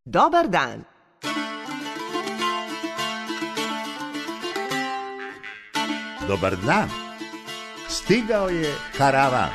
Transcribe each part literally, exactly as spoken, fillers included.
Dobar dan. Dobar dan. Stigao je karavan.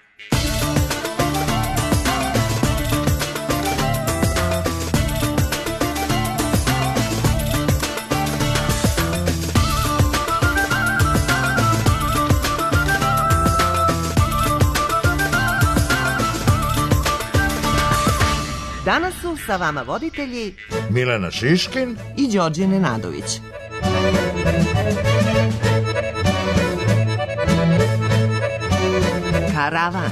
Danas su sa vama voditelji Milena Šiškin i Đorđe Nenadović. Karavan.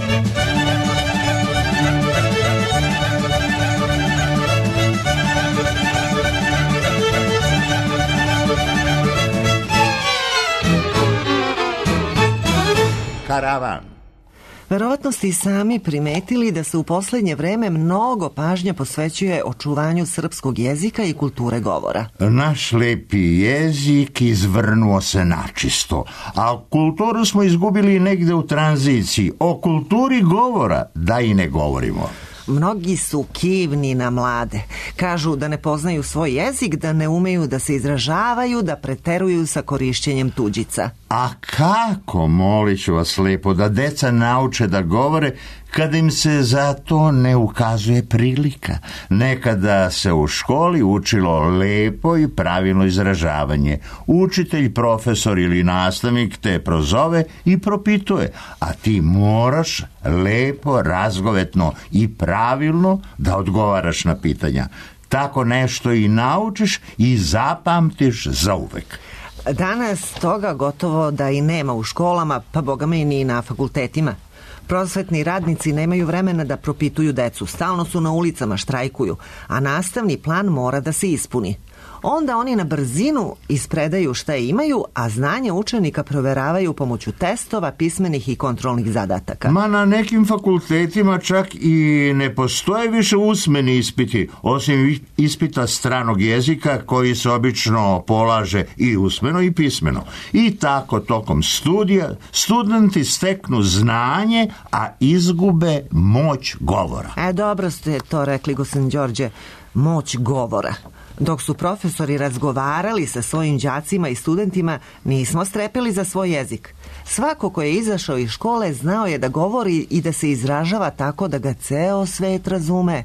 Karavan. Verovatno ste i sami primetili da se u poslednje vreme mnogo pažnje posvećuje očuvanju srpskog jezika i kulture govora. Naš lepi jezik izvrnuo se načisto, a kulturu smo izgubili negde u tranziciji. O kulturi govora da i ne govorimo. Mnogi su kivni na mlade. Kažu da ne poznaju svoj jezik, da ne umeju da se izražavaju, da preteruju sa korišćenjem tuđica. A kako, molit ću vas lepo, da deca nauče da govore kada im se za to ne ukazuje prilika? Nekada se u školi učilo lepo i pravilno izražavanje. Učitelj, profesor ili nastavnik te prozove i propituje, a ti moraš lepo, razgovetno i pravilno da odgovaraš na pitanja. Tako nešto i naučiš i zapamtiš zauvek. Danas toga gotovo da i nema u školama, pa bogame ni na fakultetima. Prosvetni radnici nemaju vremena da propituju decu, stalno su na ulicama, štrajkuju, a nastavni plan mora da se ispuni. Onda oni na brzinu ispredaju šta imaju, a znanje učenika proveravaju pomoću testova, pismenih i kontrolnih zadataka. Ma na nekim fakultetima čak i ne postoje više usmeni ispiti, osim ispita stranog jezika koji se obično polaže i usmeno i pismeno. I tako tokom studija studenti steknu znanje, a izgube moć govora. E, dobro ste to rekli, gospodin Đorđe, moć govora. Dok su profesori razgovarali sa svojim đacima i studentima, nismo strepili za svoj jezik. Svako ko je izašao iz škole znao je da govori i da se izražava tako da ga ceo svet razume.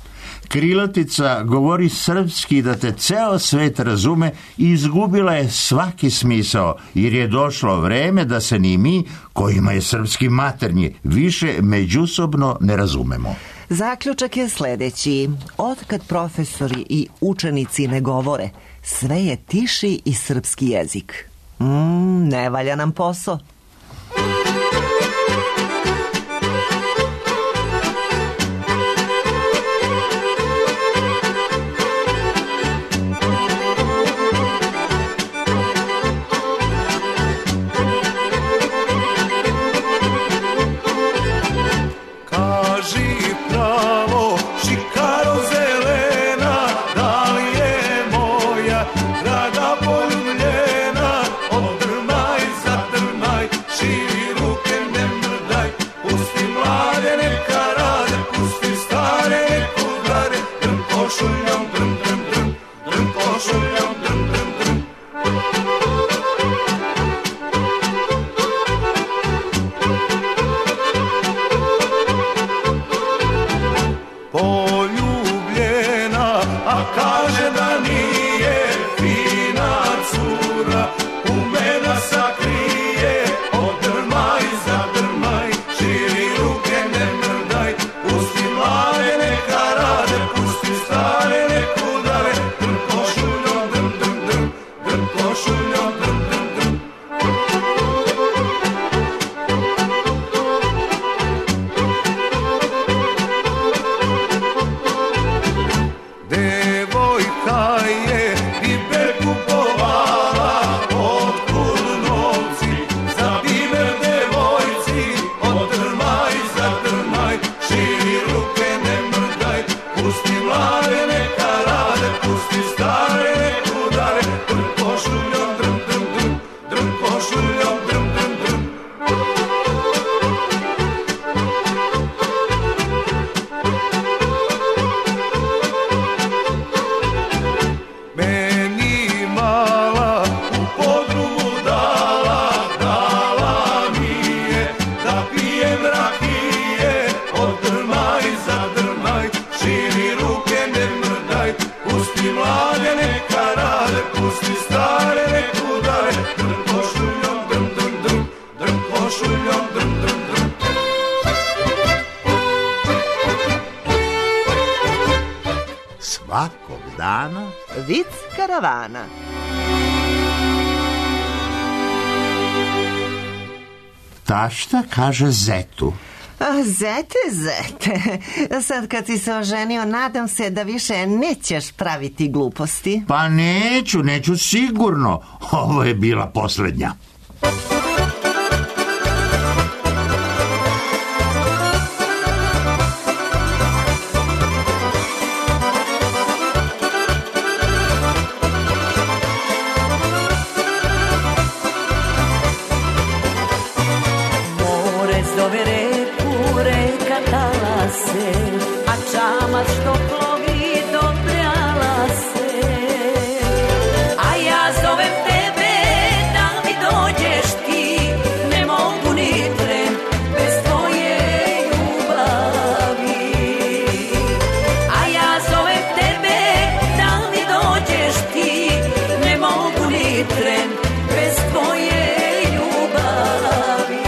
Krilatica govori srpski da te ceo svet razume i izgubila je svaki smisao, jer je došlo vreme da se ni mi, kojima je srpski maternji, više međusobno ne razumemo. Zaključak je sledeći. Otkad profesori i učenici ne govore, sve je tiši i srpski jezik. Mm, ne valja nam posao. Devojka svakog dana Vic karavana. Tašta kaže zetu: A, zete, zete, sad kad si se oženio, nadam se da više nećeš praviti gluposti. Pa neću, neću sigurno. Ovo je bila posljednja. A čamac što plovi dobrala se, a ja zovem tebe da mi dođeš ti, ne mogu ni tren bez tvoje ljubavi. A ja zovem tebe da mi dođeš ti, ne mogu ni tren bez tvoje ljubavi.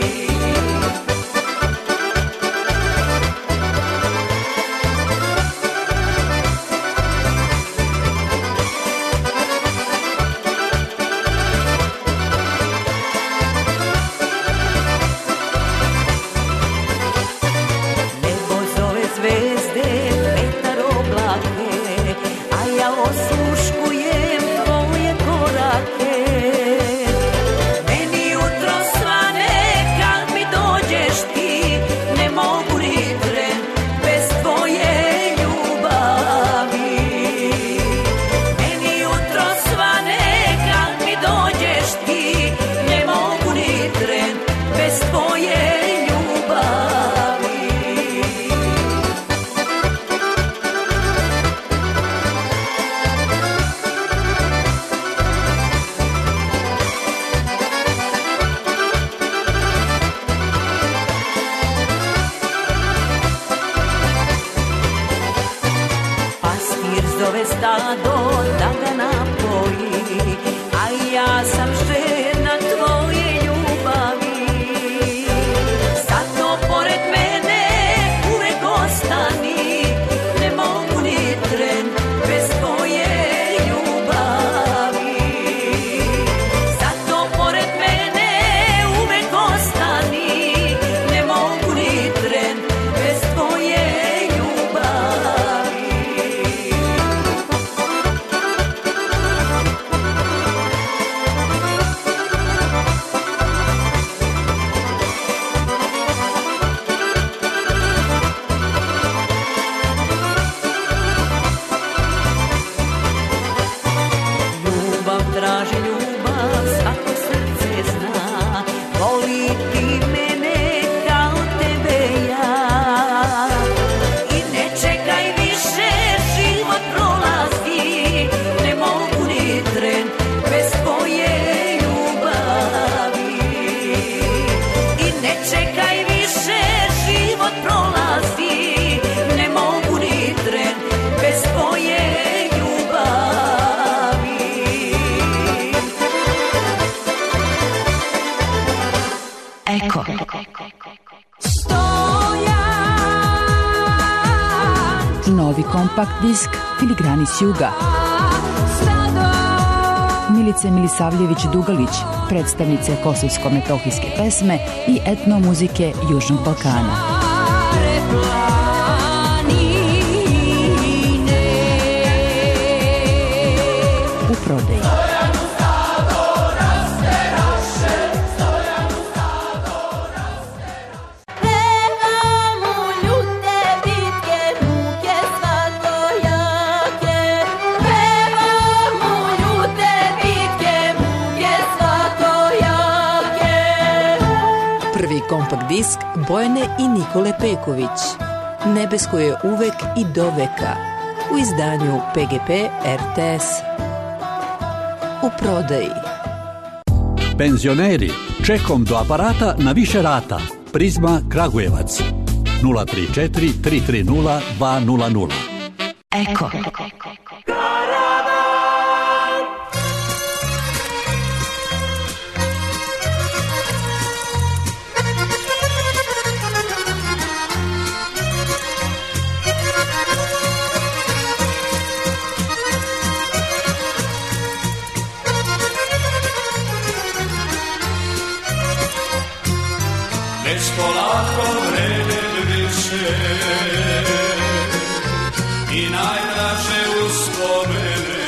Novi kompakt disk Filigrani s juga. Milice Milisavljević-Dugalić, predstavnice kosovsko-metohijske pesme i etno muzike Južnog Balkana. U prodaji. Kompakt disk Bojane i Nikole Peković. Nebesko je uvek i do veka. U izdanju P G P R T S. U prodaji. Penzioneri, čekom do aparata na više rata. Prizma Kragujevac. nula tri četiri tri tri nula dva nula nula. Eko. spomene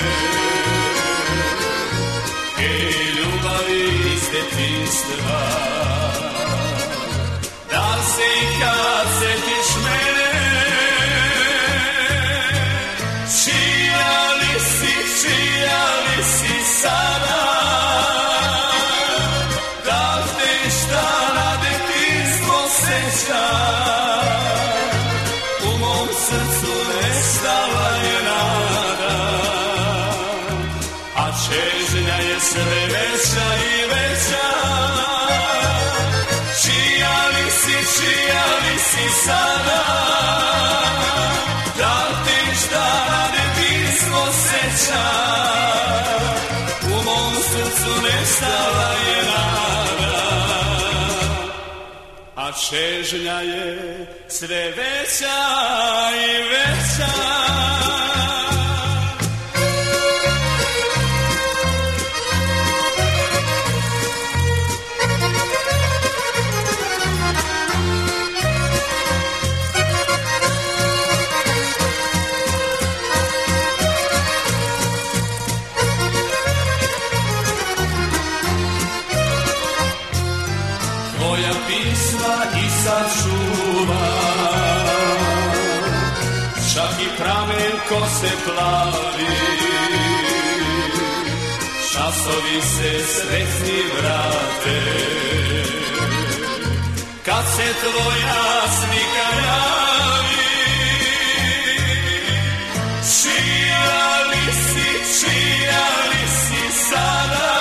i ljubavi iz detinjstva. Da li si kad setiš mene, čija li si, čija li si sada? Da li te šta na detinjstvo seća? U mom srcu nestala je nada, a čežnja je sve veća i veća. Čija li si, čija li si sada? Da li te šta na detinjstvo seća? U mom srcu nestala je nada, a čežnja je sve veća i veća. Tvoja pisma i sad čuva, čak i pramen kose plavi. Časovi se sretni vrate, kad se tvoja slika javi. Čija li si, čija li si sada?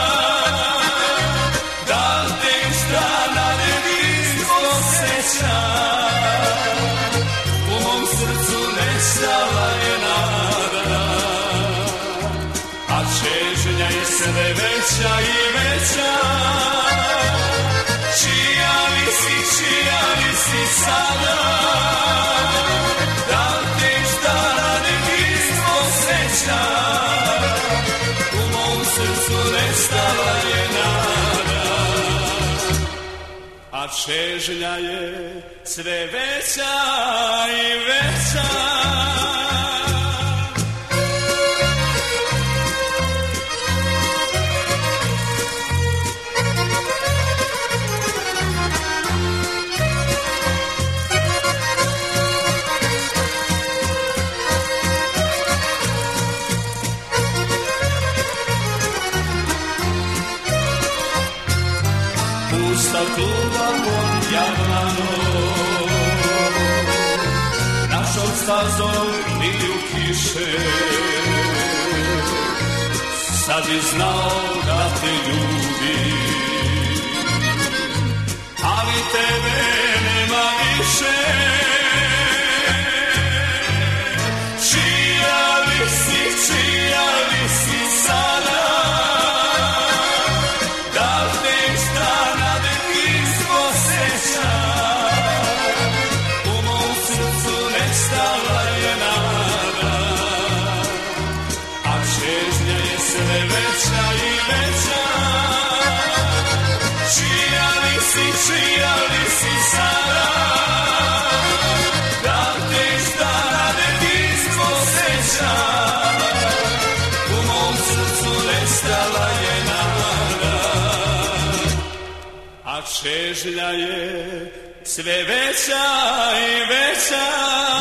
Da li te šta na detinjstvo seća? U mom srcu nestala je nada, a čežnja je sve veća i veća. Čija li si, čija li si sada? Da li te šta na detinjstvo seća? U mom srcu nestala je nada, a čežnja je sve veća i veća. Pusta kluba pod javlanom, našom stazom idu kiše. Sad bi znao da te ljubi, ali tebe nema više. Čija li si, čija li si sada? Da li te šta na detinjstvo seća? U mom srcu nestala je nada, a čežnja je sve veća i veća. Čija li si, čija li si sada? Da li te šta na detinjstvo seća? U mom srcu nestala je nada, a čežnja je sve veća i veća.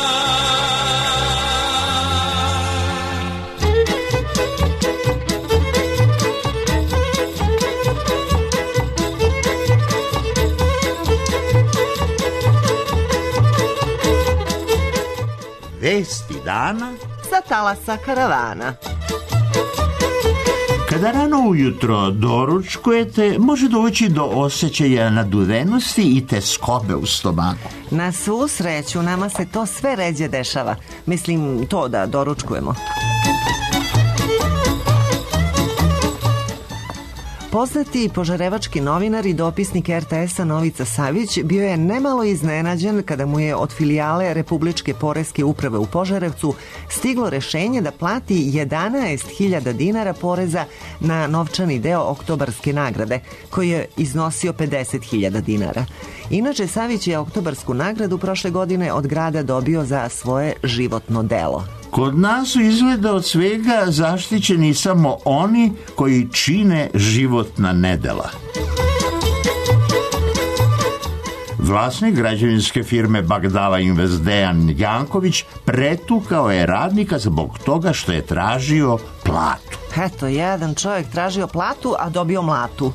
Vesti dana Sa talasa karavana. Kada rano ujutro doručkujete, može doći do osjećaja naduvenosti i teskobe u stomaku. Na svu sreću, nama se to sve ređe dešava. Mislim, to da doručkujemo. Poznati požarevački novinar i dopisnik er te esa Novica Savić bio je nemalo iznenađen kada mu je od filijale Republičke poreske uprave u Požarevcu stiglo rešenje da plati jedanaest hiljada dinara poreza na novčani deo oktobarske nagrade, koji je iznosio pedeset hiljada dinara. Inače, Savić je oktobarsku nagradu prošle godine od grada dobio za svoje životno delo. Kod nas su izgleda od svega zaštićeni samo oni koji čine životna nedela. Vlasnik građevinske firme Bagdala Invest Dejan Janković pretukao je radnika zbog toga što je tražio platu. Eto, jedan čovjek tražio platu, a dobio mlatu.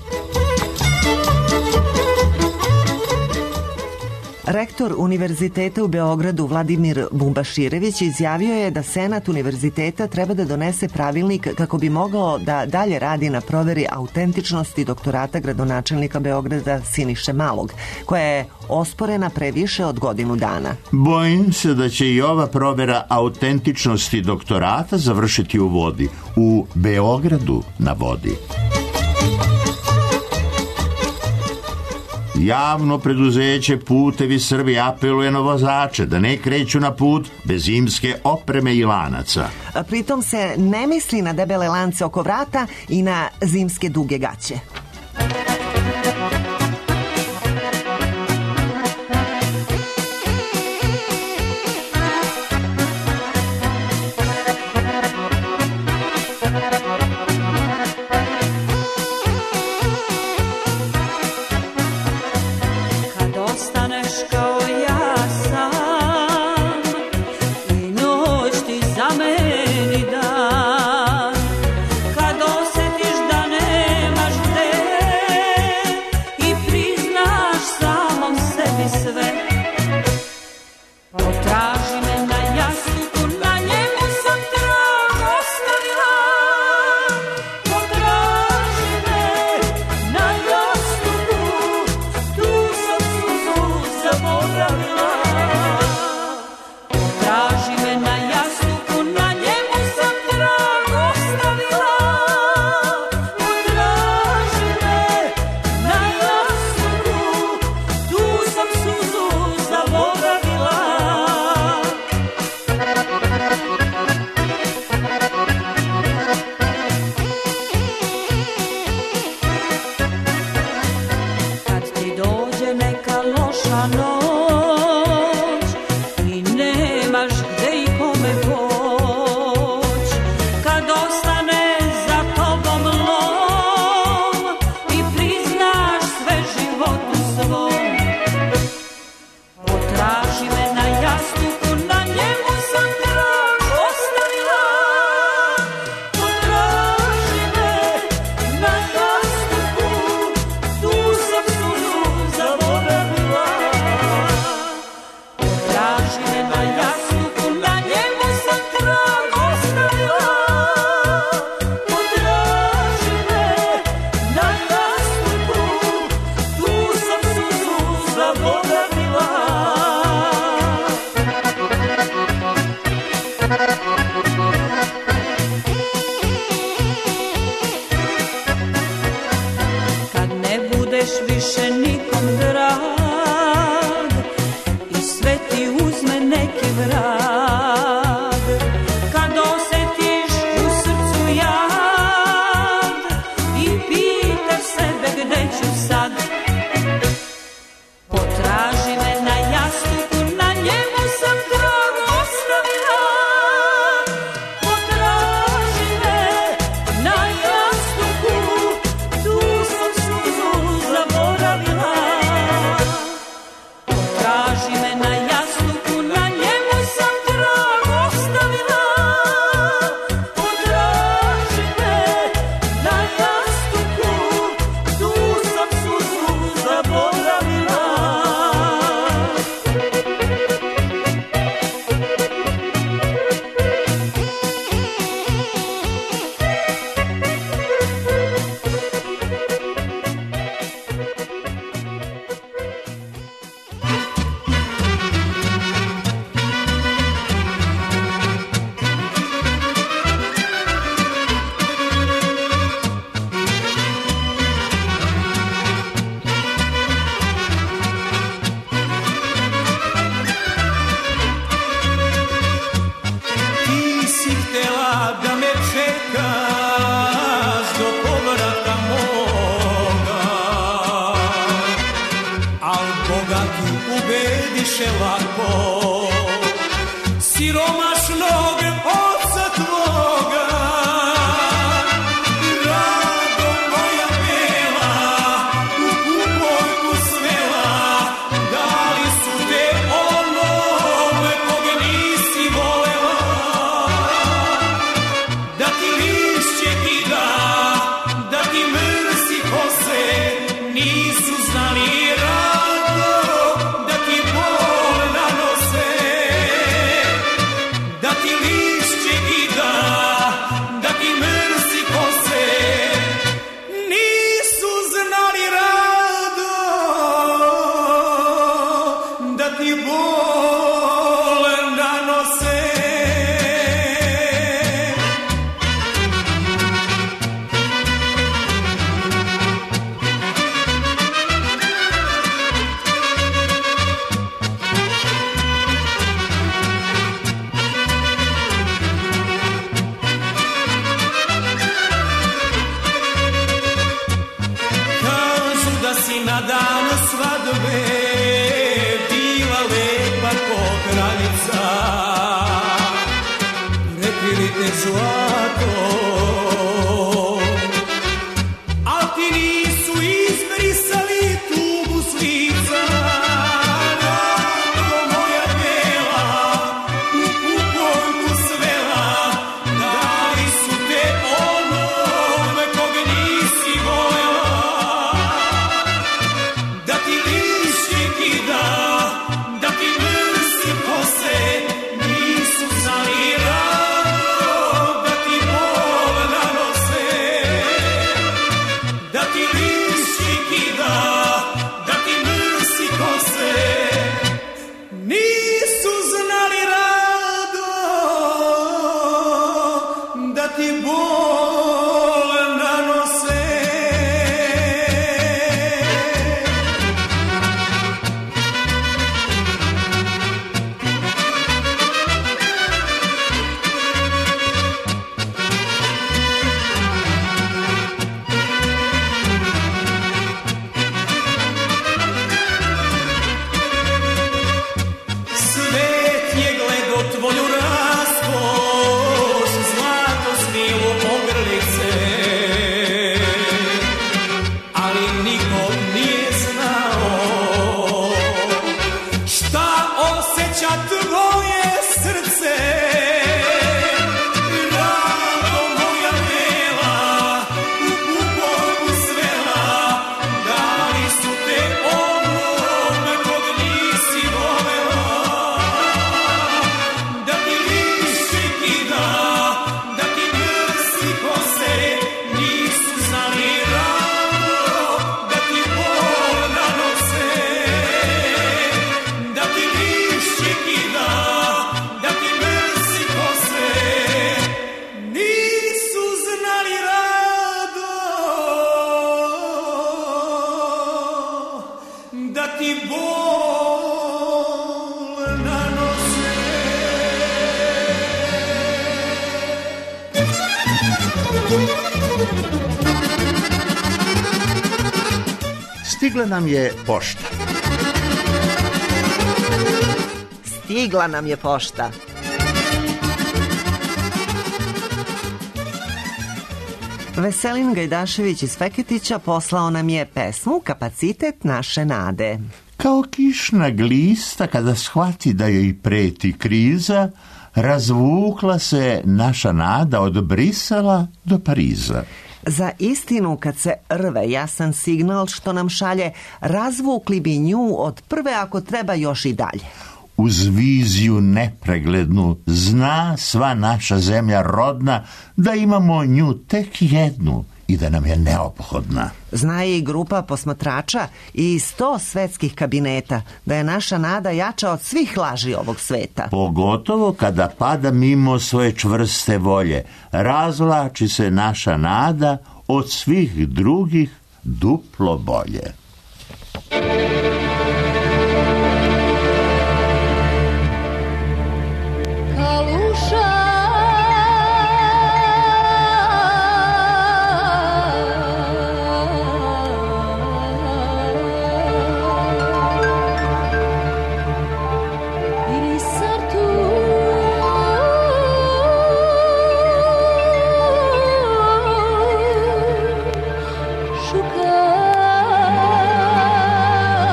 Rektor Univerziteta u Beogradu Vladimir Bumbaširević izjavio je da Senat Univerziteta treba da donese pravilnik kako bi mogao da dalje radi na proveri autentičnosti doktorata gradonačelnika Beograda Siniše Malog, koja je osporena pre više od godinu dana. Bojim se da će i ova provera autentičnosti doktorata završiti u vodi, u Beogradu na vodi. Javno preduzeće Putevi Srbije apeluje na vozače da ne kreću na put bez zimske opreme i lanaca. A pritom se ne misli na debele lance oko vrata i na zimske duge gaće. Ubediše lako siromašnog zlato. A ti nisu izbrisali tugu s lica, rado moja bela, u kupojku svela, dali su te onome kog nisi voljela, da ti lišće kida, da ti mrsi kose, nisu znali rado, da ti bol nanose, da ti lišće kida, da ti mrsi kose, nisu znali rado, da ti bol nanose. Svet je gledo tvoju raskoš, zlato snilu ogrlice, ali niko nije znao šta osjeća tvoje srce. Rado moja bela, u kupojku svela, dali su te onome kog nisi volela, da ti lišće kida, da ti mrsi kose, nisu znali rado, da ti bol nanose, da ti lišće kida, da ti mrsi kose, nisu znali rado, da ti bol nanose. Stigla nam je pošta. Stigla nam je pošta. Veselin Gajdašević iz Feketića poslao nam je pesmu Kapacitet naše nade. Kao kišna glista kada shvati da joj preti kriza, razvukla se naša nada od Brisela do Pariza. Za istinu kad se rve jasan signal što nam šalje, razvukli bi nju od prve ako treba još i dalje. Uz viziju nepreglednu zna sva naša zemlja rodna da imamo nju tek jednu i da nam je neophodna. Zna i grupa posmatrača i sto svetskih kabineta da je naša nada jača od svih laži ovog sveta. Pogotovo kada pada mimo svoje čvrste volje, razvlači se naša nada od svih drugih duplo bolje. Šuka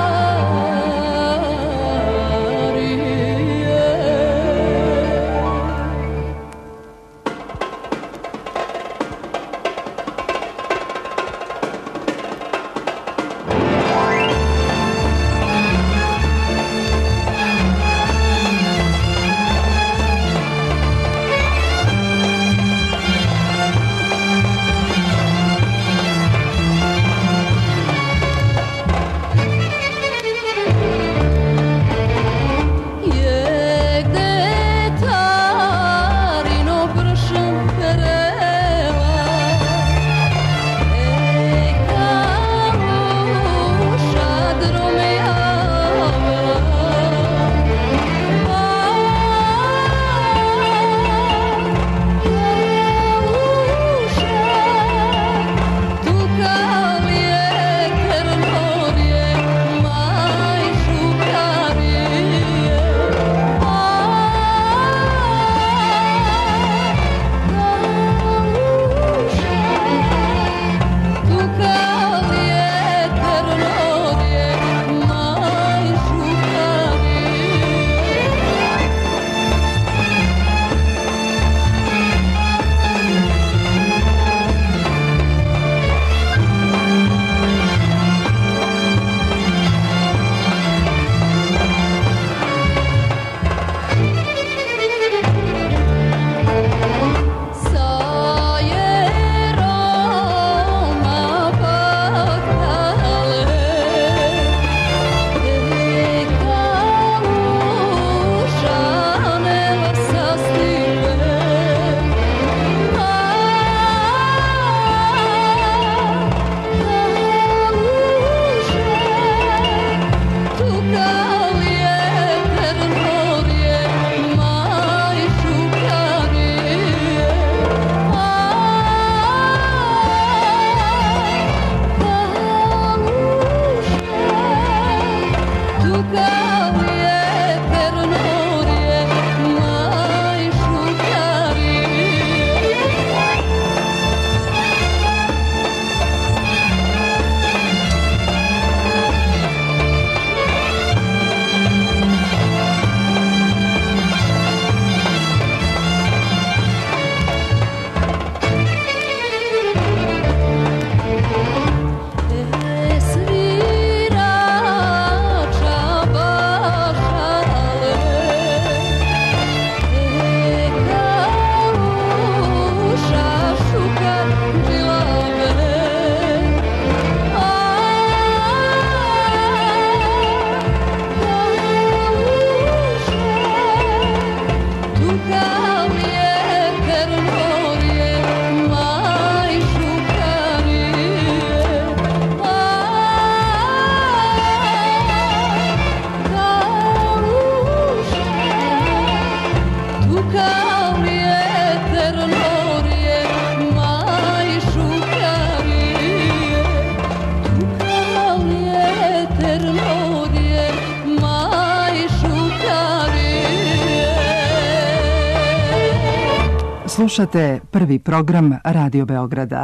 Slušate prvi program Radio Beograda.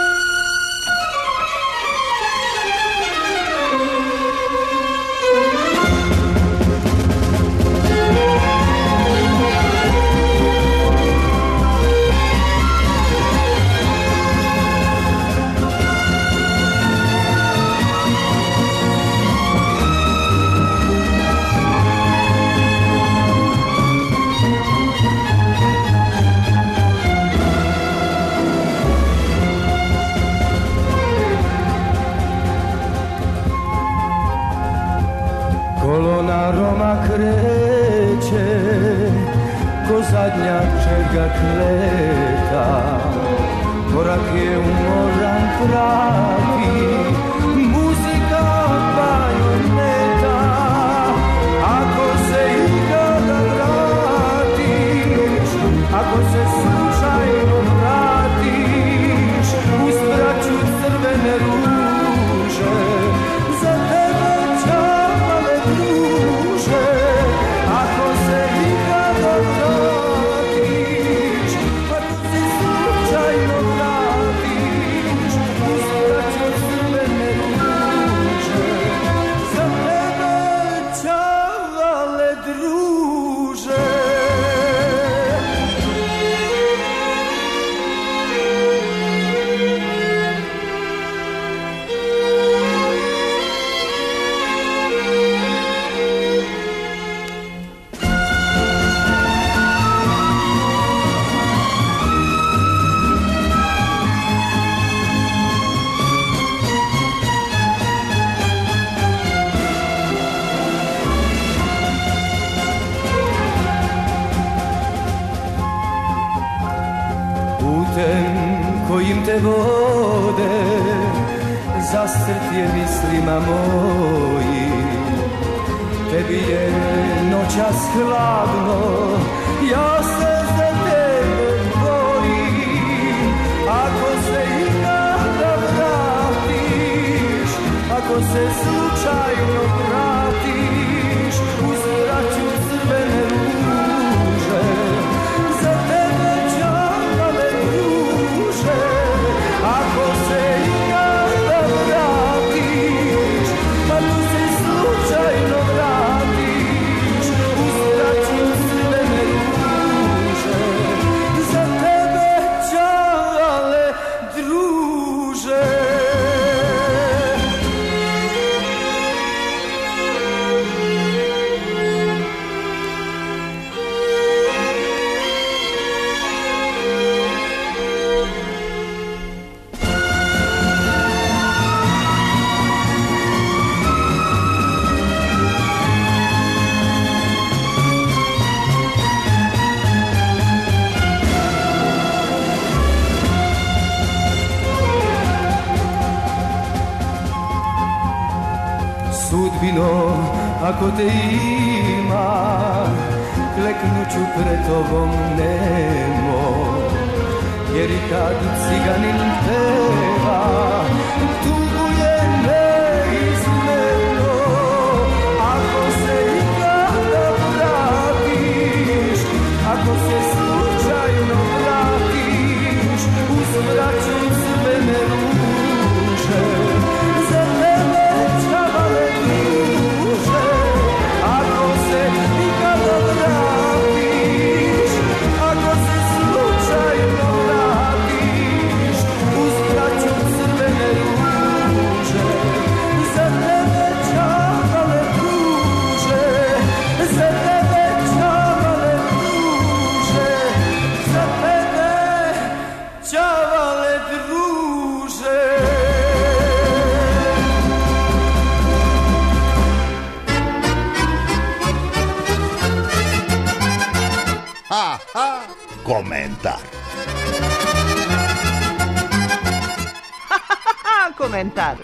Kolona Roma kreće, ko zadnja čega kleta, korak je umoran prati, muzika bajoneta. Ako se ikada vratiš, ako se slučajno vratiš, uz braću crvene ruže, za tebe čavale druže. Ako se ikada vratiš, ako se slučajno vratiš, uz braću crvene ruže, za tebe čavale druže. Putem kojim te vode, zastrt je mislima moji. Tebi je noćas hladno, ja se za tebe bojim. Ako se ikada vratiš, ako se slučajno vratiš, uz braću crvene ruže, za tebe čavale druže. Ako se ikada vratiš, ako se slučajno vratiš, uz braću crvene ruže, za tebe čavale druže. Sudbino, ako te ima, kleknuću pred tobom nemo. Jer i kad ciganin peva, tuguje neizmjerno. Ako se ikada vratiš, ako se slučajno vratiš, uz braću crvene ruže, za tebe čavale druže. Ako se ikada vratiš, ako se slučajno vratiš, uz braću crvene ruže, za tebe čavale druže, za tebe čavale druže, za tebe čavale druže. Ha, ha, komentar. Komentar.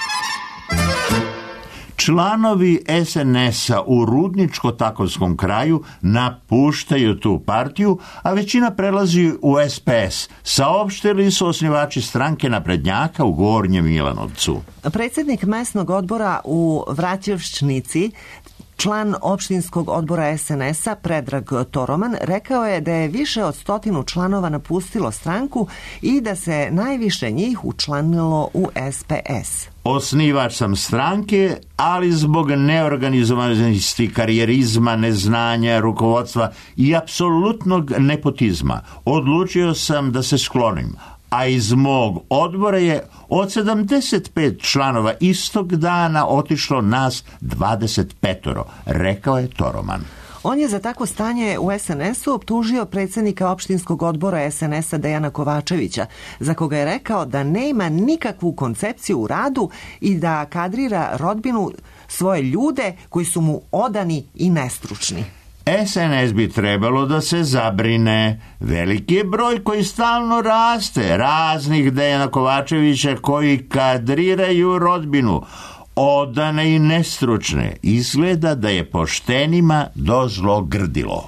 Članovi es en es-a u Rudničko-Takovskom kraju napuštaju tu partiju, a većina prelazi u es pe es. Saopštili su osnivači stranke naprednjaka u Gornjem Milanovcu. Predsjednik mesnog odbora u Vraćevšnici Član opštinskog odbora es en es-a Predrag Toroman rekao je da je više od stotinu članova napustilo stranku i da se najviše njih učlanilo u es pe es. Osnivač sam stranke, ali zbog neorganizovanosti, karijerizma, neznanja, rukovodstva i apsolutnog nepotizma odlučio sam da se sklonim, a iz mog odbora je od sedamdeset pet članova istog dana otišlo nas dvadeset pet, rekao je Toroman. On je za takvo stanje u es en es-u optužio predsjednika opštinskog odbora es en es-a Dejana Kovačevića, za koga je rekao da nema nikakvu koncepciju u radu i da kadrira rodbinu svoje ljude koji su mu odani i nestručni. es en es bi trebalo da se zabrine. Veliki je broj koji stalno raste, raznih Dejana Kovačevića koji kadriraju rodbinu, odane i nestručne. Izgleda da je poštenima dozlo grdilo.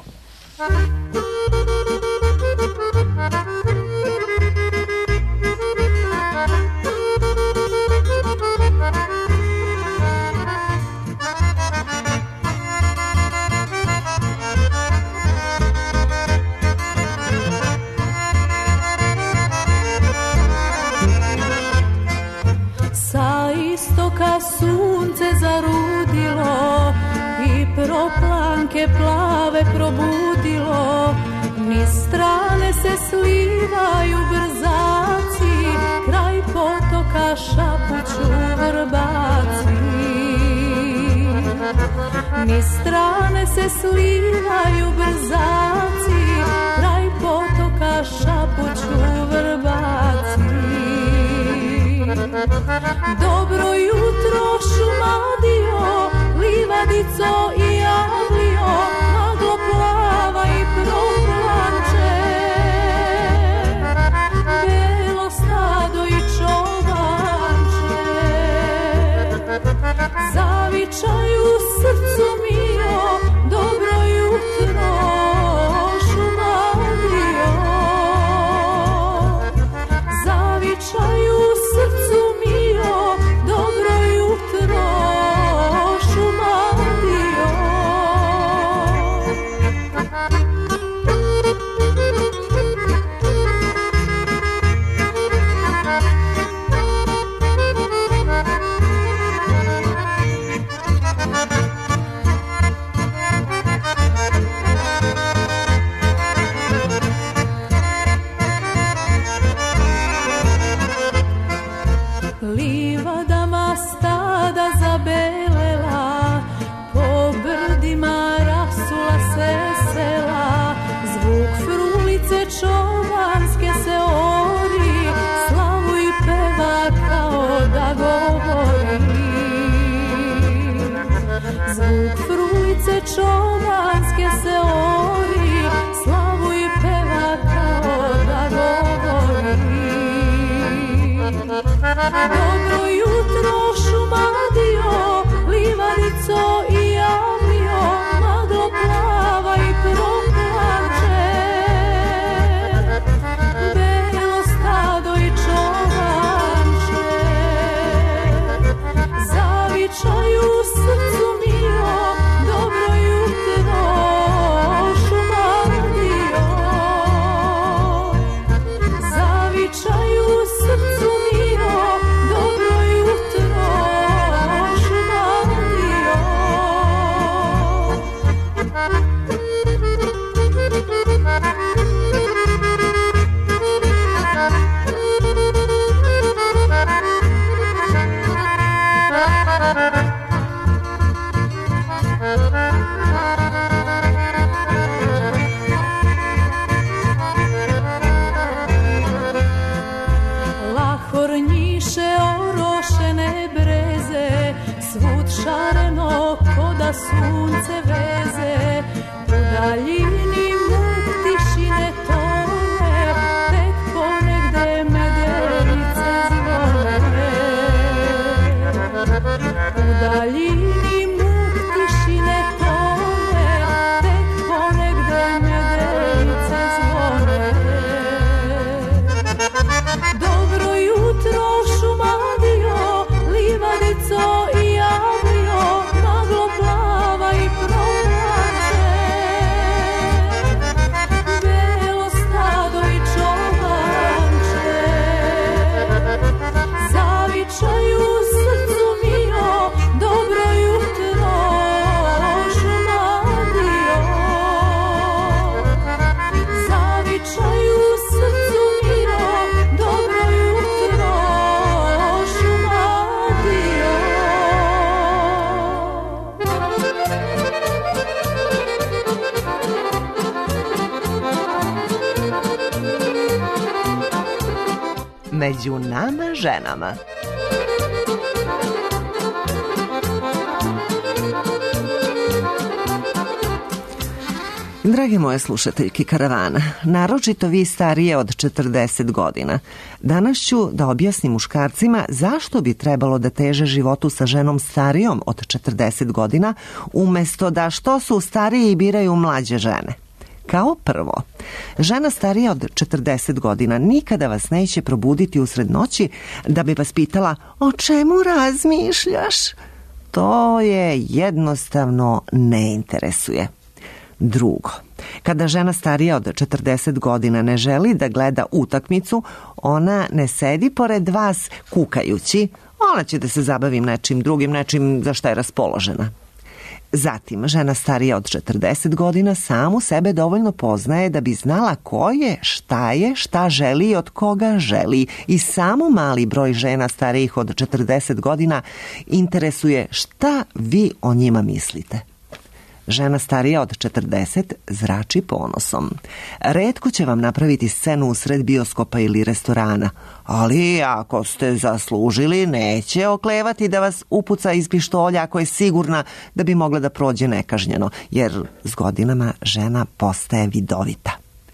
Sunce zarudilo i proplanke plave probudilo, niz strane se slivaju brzaci, kraj potoka šapuću vrbaci. Niz strane se slivaju brzaci, kraj potoka šapuću vrbaci. Dobro jutro šumadio, livadico i javlio, maglo plava i proplanče. Belo stado i čobanče zavičaju srcu mio, dobro jutro šumadio. Zavičaju srcu mio, dobro jutro šumadio. Livadama stada zabelela, po brdima rasula se sela, zvuk frulice čobanske se ori, slavu i peva kao da govori. Zvuk frulice čobanske se ori, slavu i peva kao da govori. Dobro jutro šumadio, livadico i javlio, maglo plava i proplanče. Belo stado i čobanče zavičaju srcu mio, dobro jutro šumadio. Zavičaju srcu mio, dobro jutro šumadio. Lahornjiše orošene breze, svud šareno ko da sunce veze. U daljini muk tišine tone, tek ponegde medenice zvone. U daljini muk tišine tone, tek ponegde medenice zvone. Dobro jutro šumadio, livadico i javlio, maglo plava i među nama ženama. Drage moje slušateljki karavana, naročito vi starije od četrdeset godina, danas ću da objasnim muškarcima zašto bi trebalo da teže životu sa ženom starijom od četrdeset godina, umesto da što su stariji i biraju mlađe žene. Kao prvo, žena starija od četrdeset godina nikada vas neće probuditi usred noći da bi vas pitala o čemu razmišljaš. To je jednostavno ne interesuje. Drugo, kada žena starija od četrdeset godina ne želi da gleda utakmicu, ona ne sedi pored vas kukajući, ona će da se zabavi nečim drugim, nečim za šta je raspoložena. Zatim, žena starija od četrdeset godina samu sebe dovoljno poznaje da bi znala ko je, šta je, šta želi i od koga želi. I samo mali broj žena starijih od četrdeset godina interesuje šta vi o njima mislite. Žena starija od četrdeset zrači ponosom. Retko će vam napraviti scenu usred bioskopa ili restorana, ali ako ste zaslužili, neće oklevati da vas upuca iz pištolja ako je sigurna da bi mogla da prođe nekažnjeno, jer s godinama žena postaje vidovita.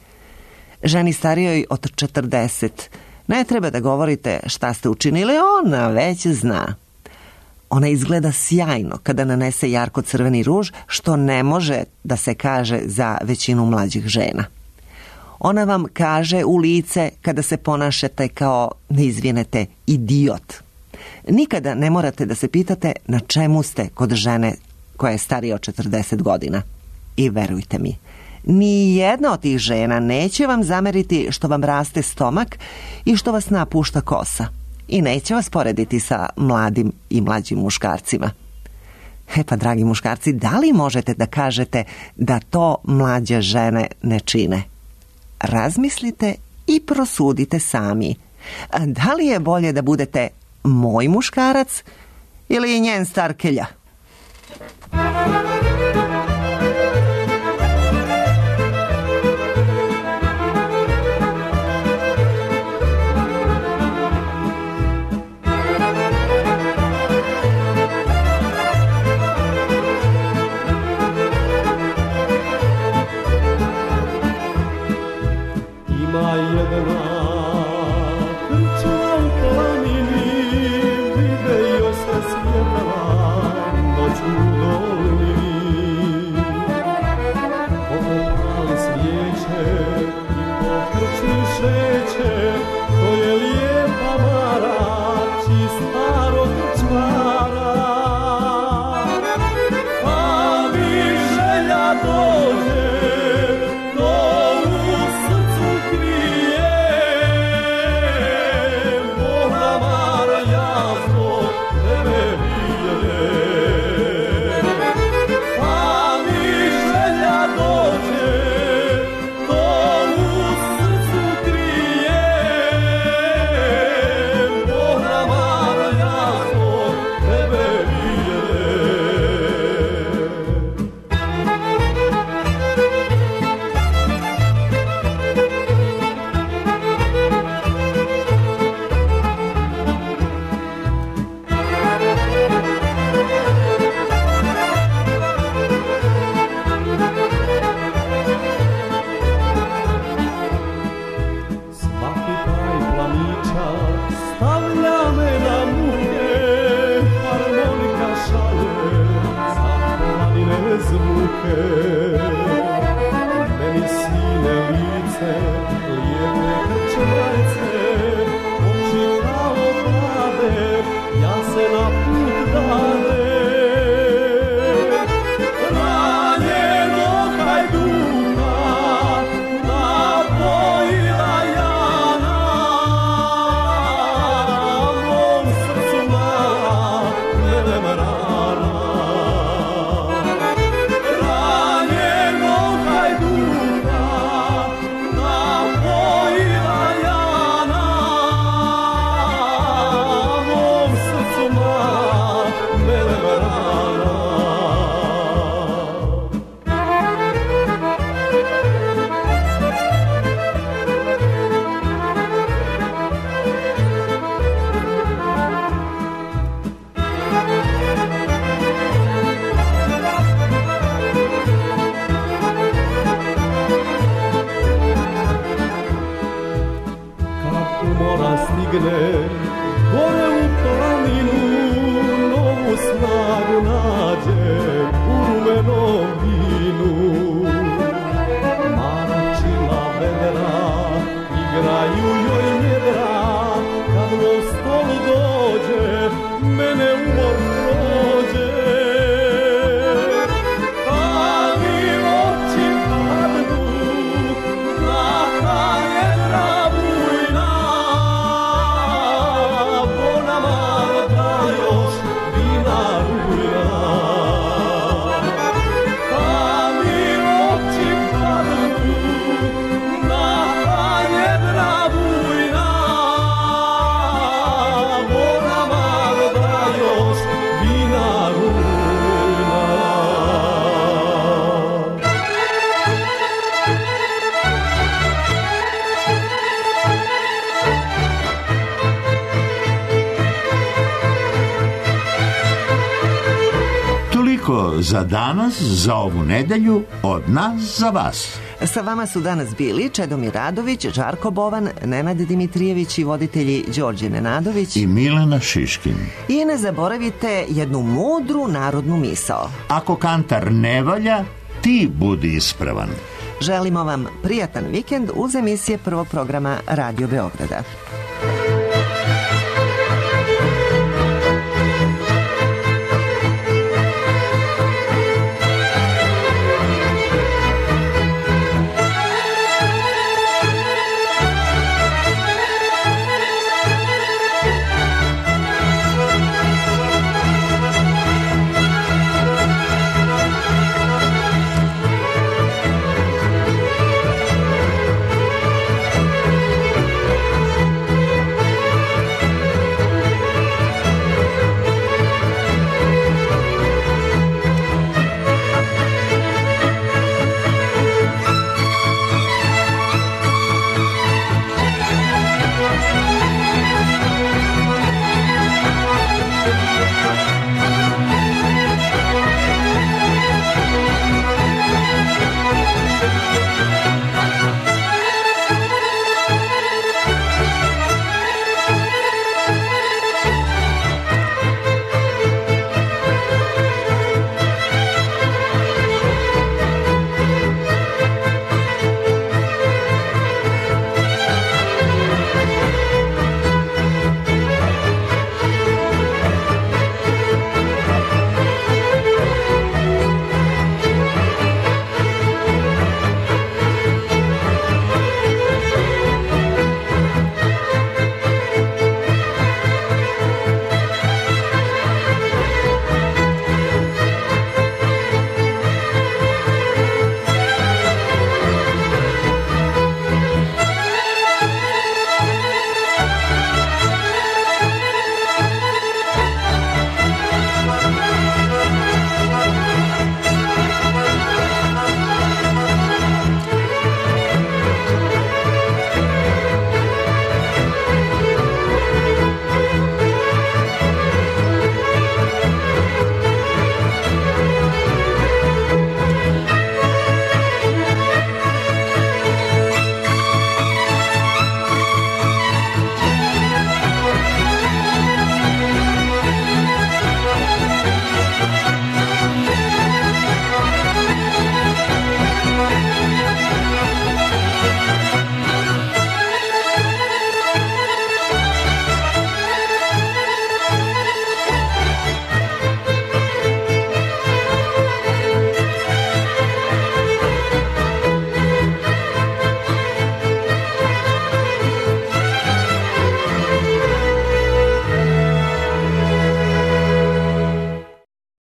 Ženi starijoj od četrdeset ne treba da govorite šta ste učinili, ona već zna. Ona izgleda sjajno kada nanese jarko crveni ruž, što ne može da se kaže za većinu mlađih žena. Ona vam kaže u lice kada se ponašate kao, ne izvinete, idiot. Nikada ne morate da se pitate na čemu ste kod žene koja je starija od četrdeset godina. I verujte mi, ni jedna od tih žena neće vam zameriti što vam raste stomak i što vas napušta kosa. I neće vas porediti sa mladim i mlađim muškarcima. E pa, dragi muškarci, da li možete da kažete da to mlađe žene ne čine? Razmislite i prosudite sami. Da li je bolje da budete moj muškarac ili njen starkelja? Ranjeno hajduka na mora stigne gore u planinu, novu snagu nađe u rumenom vinu. Maračila vedra, igraju joj njedra, kad mom stolu dođe, mene umor prođe. A mi oči padnu na ta jedra bujna, bona marda još vina rujna. A mi oči padnu na ta jedra bujna, bona marda još vina rujna. Toliko za danas, za ovu nedelju, od nas za vas. Sa vama su danas bili Čedomir Radović, Žarko Bovan, Nenad Dimitrijević i voditelji Đorđe Nenadović. I Milena Šiškin. I ne zaboravite jednu mudru narodnu misao. Ako kantar ne valja, ti budi ispravan. Želimo vam prijatan vikend uz emisije prvog programa Radio Beograda.